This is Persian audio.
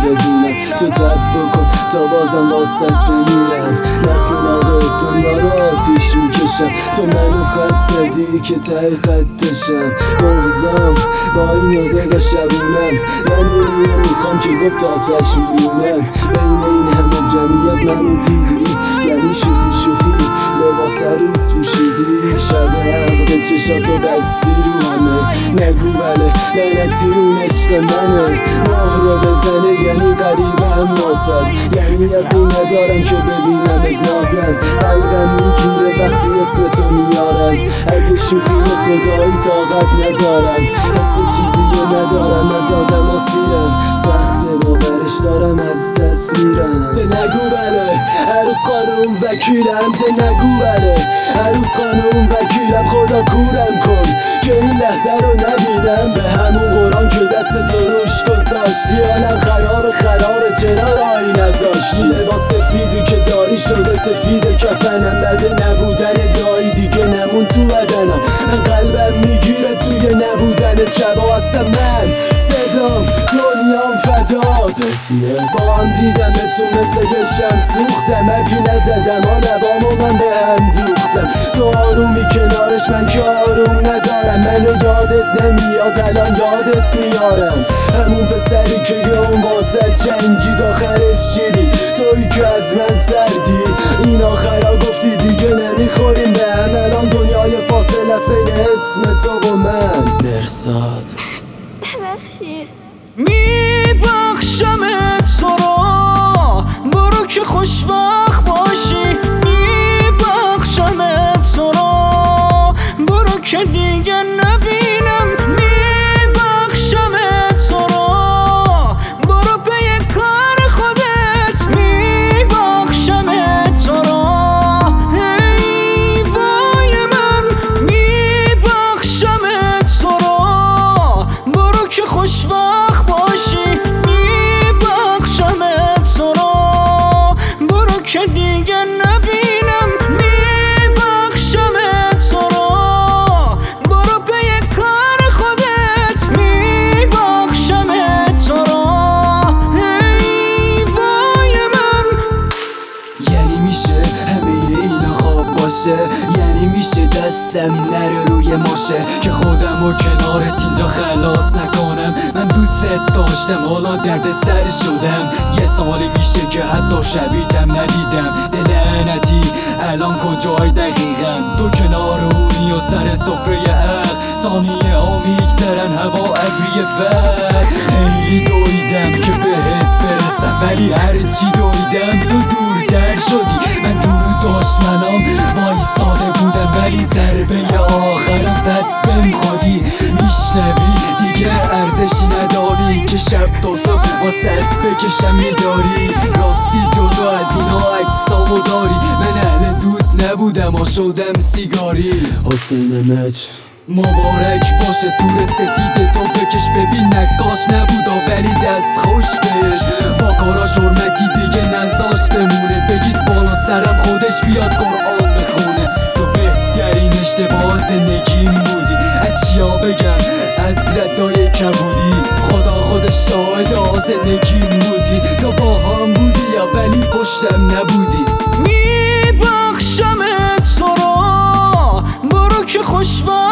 ببینم تو تب بکن تا بازم واسط بمیرم. نخون آقا دنیا رو آتیش میکشم، تو منو خط زدی که ته خطشم. بغضم با این عقیق شبونم، من اونیه میخوام که گفت آتش میمونم. بین این همه جمعیت منو دیدی، یعنی شوخی لباس عروس پوشیدی. شب عقد چشاتو بستی رو همه، نگو بله لعنتی اون عشق منه. ماه رو بزنه یعنی غریبم واسد، یعنی یقین ندارم که ببینمت نازم. قلبم میگیره وقتی اسم تو میارم، اگه شوخی خدایی طاقت ندارم. حس چیزی رو ندارم از آدم ها سیرم، سخت باورش دارم از دست میرم. ده نگو بله عروس خانوم وکیلم، ده نگو بله عروس خانوم وکیلم. خدا کورم کن که این لحظه رو نبینم، به همون قرآن که دست تو روش گذاشتی. حالم خرابه چرا رایی نذاشتی؟ لباس سفیدی که داری شده سفید کفنم، بده نبودن دایی دیگه نمون تو بدنم. من قلبم میگیره توی نبودنت، شبا هستم من صدام دنیام فدات. با هم دیدم تو مثل یه شم سوختم، حرفی نزدم ها لبامو من به هم دوختم. تو آرومی کنارش من که آروم ندارم، منو یادت نمیاد الان یادت میارم. همون پسری که یه اون واسه جنگید آخرش چیدی، تویی که از من سردی. این آخرا گفتی دیگه نمیخوریم به هم، الان دنیای فاصل است بین اسم تو و من. مرساد ببخشید میبخشمت تو را، برو که خوشبخت باشی. میبخشمت تو را، برو که دیگه نبینم. میبخشمت تو را، برو به کار خودت. میبخشمت تو را، ای وای من. میبخشمت تو را، برو که خوشبخت باشی. میبخشمت تو را، برو که دیگه نبینم. میبخشمت تو را، برو به کار خودت. میبخشمت تو را، ای وای من. یعنی میشه همه اینا خواب باشه، یعنی میشه دستم نره روی ماشه که خودم و کنارت اینجا خلاص نکنم. من دوست داشتم حالا درد سر شدم، یه سالی میشه که حتی شبیتم ندیدم. لعنتی الان کجای دقیقا؟ تو کنار اونی و سر سفره عقل، ثانیه ها میگذرن هوا ابری برد. خیلی دویدم که بهت برسم ولی هرچی دویدم تو دورتر شدی. من تو رو دشمنام وایساده بودم ولی ضربه آخر زد بهم خودی. میشنوی دیگه ارزشی نداری که شب تا صبح واسه بکشم میداری. راستی جدا از اینا عکسامو داری، من اهل دود نبودم و شدم سیگاری. حسین مچ مبارک باشه تور سفید تو بکش، ببین نقاش نبودا ولی دست خوش بهش. با کاراش حرمتی دیگه نذاشت بمونه، بگید بالا سرم خودش بیاد قرآن بخونه. تو بهترین اشتباه زندگیم بودی، از چیا بگم از ردای کبودی. خدا خودش شاهد زندگیم بودی، تو با هم بودی یا ولی پشتم نبودی. میبخشمت تو را، برو که خوشبخت